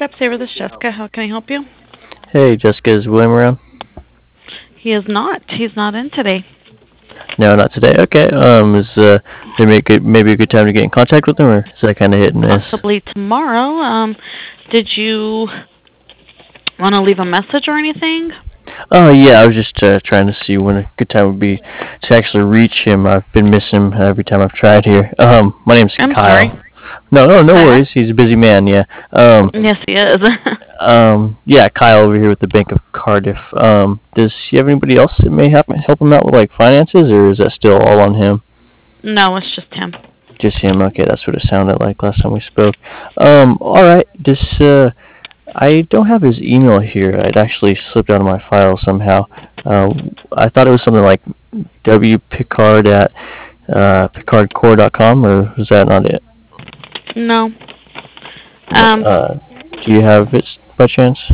Scott Saver, this is Jessica. How can I help you? Hey, Jessica, is William around? He is not. He's not in today. No, not today. Okay. Is there maybe a good time to get in contact with him, or is that kind of hit and miss? Possibly tomorrow. Did you want to leave a message or anything? Oh yeah, I was just trying to see when a good time would be to actually reach him. I've been missing him every time I've tried here. My name's I'm sorry. Kyle. No Kyle? worries. He's a busy man. Yeah. Um, Yes, he is. yeah, Kyle over here with the Bank of Cardiff. Does he have anybody else that may help him out with like finances, or is that still all on him? No, it's just him. Just him. Okay, that's what it sounded like last time we spoke. All right. I don't have his email here. It actually slipped out of my file somehow. I thought it was something like wpicard at picardcore.com, or was that not it? No. No, Um, do you have it by chance?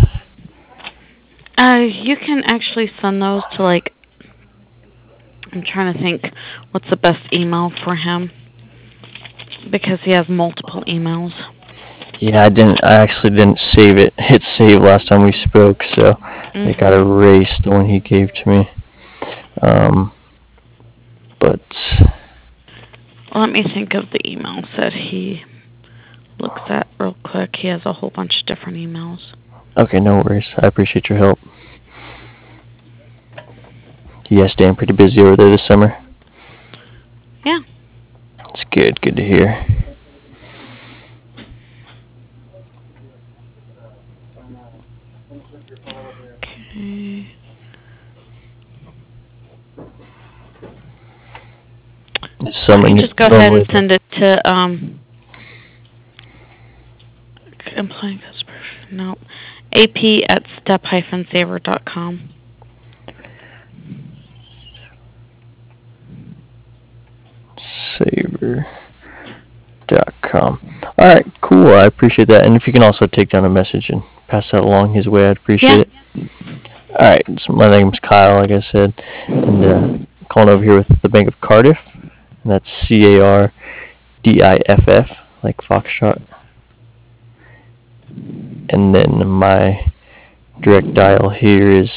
you can actually send those to I'm trying to think what's the best email for him because he has multiple emails. Yeah, I didn't. I actually didn't save it. Hit save last time we spoke, so it got Mhm. erased the one he gave to me. Um, but Let me think of the emails that he looks at real quick. He has a whole bunch of different emails. okay, no worries. I appreciate your help. You guys staying pretty busy over there this summer? Yeah. It's good. Good to hear. Okay. Why don't Summer you just go ahead and normally. send it to employee customer no ap at step-saver.com. Saver.com. Alright, cool. I appreciate that. And if you can also take down a message and pass that along his way, I'd appreciate Yeah. it. Alright, so my name's Kyle, like I said, and calling over here with the Bank of Cardiff. And that's CARDIFF, like Foxtrot. And then my direct dial here is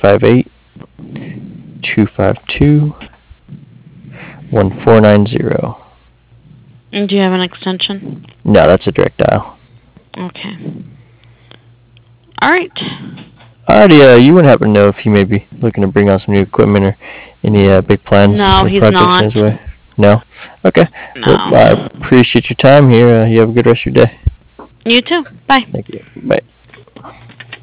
858-252-1490. And do you have an extension? No, that's a direct dial. Okay. All right. Alrighty, you wouldn't happen to know if he may be looking to bring on some new equipment or any big plans No, or he's projects in not. his way? No? Okay. Well, I No. appreciate your time here. You have a good rest of your day. You too. Bye. Thank you. Bye.